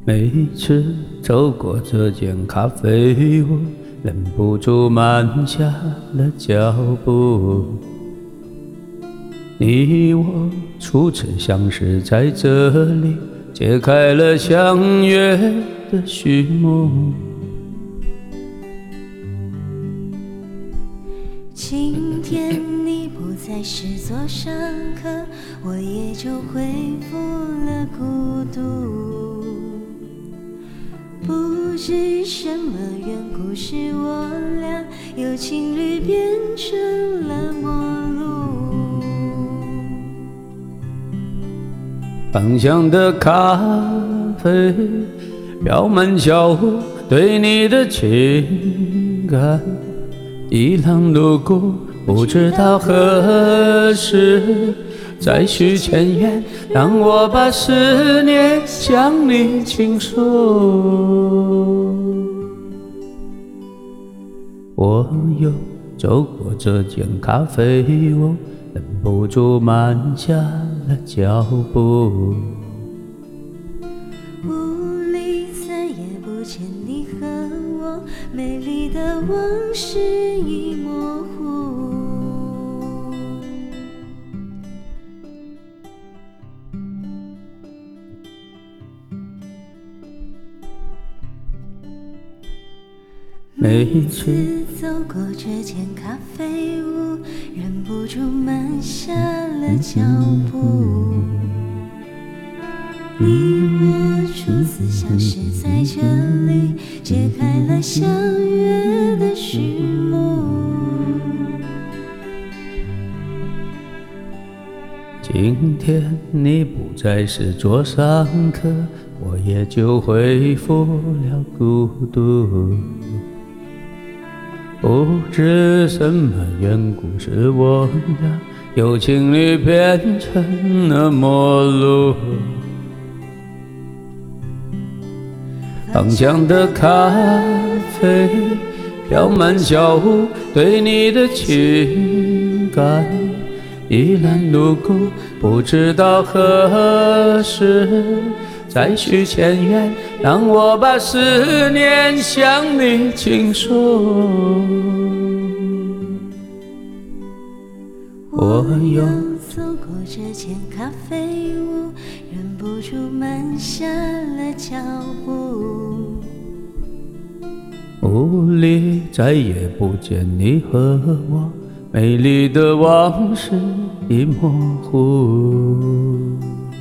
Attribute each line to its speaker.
Speaker 1: 每次走过这间咖啡屋，忍不住慢下了脚步。你我初次相识在这里，揭开了相约的序幕。
Speaker 2: 今天你不再是座上客，我也就恢复了孤独。不知什么缘故，使我俩由情侣变成了陌路。
Speaker 1: 芳香的咖啡飘满小屋，对你的情感一浪路过，不知道何时再续前缘，让我把思念向你倾诉。我又走过这间咖啡屋，忍不住慢下了脚步。
Speaker 2: 雾里再也不见你和我，美丽的往事已模糊。
Speaker 1: 每次
Speaker 2: 走过这间咖啡屋，忍不住慢下了脚步。你我初次相识在这里，揭开了相约的序幕。
Speaker 1: 今天你不再是座上客，我也就恢复了孤独。不知什么缘故，使我俩由情侣变成了陌路。芳香的咖啡飘满小屋，对你的情感依然路过，不知道何时再续前缘，让我把思念向你倾诉。我又
Speaker 2: 走过这间咖啡屋，忍不住慢下了脚步。
Speaker 1: 雾里再也不见你和我，美丽的往事已模糊。